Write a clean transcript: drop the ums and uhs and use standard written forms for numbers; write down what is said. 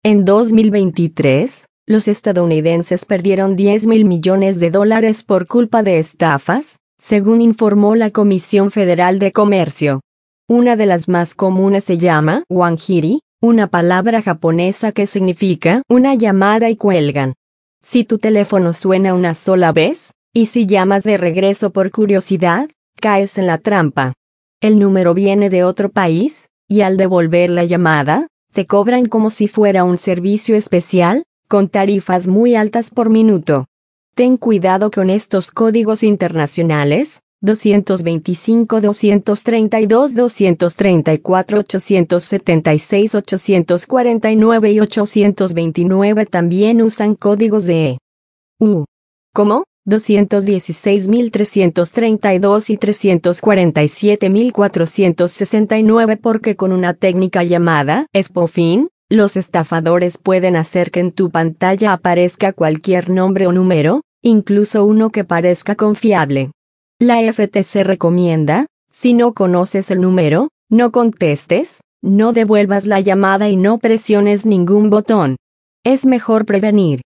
En 2023, los estadounidenses perdieron $10.000 millones por culpa de estafas, según informó la Comisión Federal de Comercio. Una de las más comunes se llama wanjiri, una palabra japonesa que significa una llamada y cuelgan. Si tu teléfono suena una sola vez, y si llamas de regreso por curiosidad, caes en la trampa. El número viene de otro país, y al devolver la llamada, te cobran como si fuera un servicio especial, con tarifas muy altas por minuto. Ten cuidado con estos códigos internacionales: 225, 232, 234, 876, 849 y 829 también usan códigos de EU. ¿Cómo? 216.332 y 347.469 porque con una técnica llamada spoofing, los estafadores pueden hacer que en tu pantalla aparezca cualquier nombre o número, incluso uno que parezca confiable. La FTC recomienda, si no conoces el número, no contestes, no devuelvas la llamada y no presiones ningún botón. Es mejor prevenir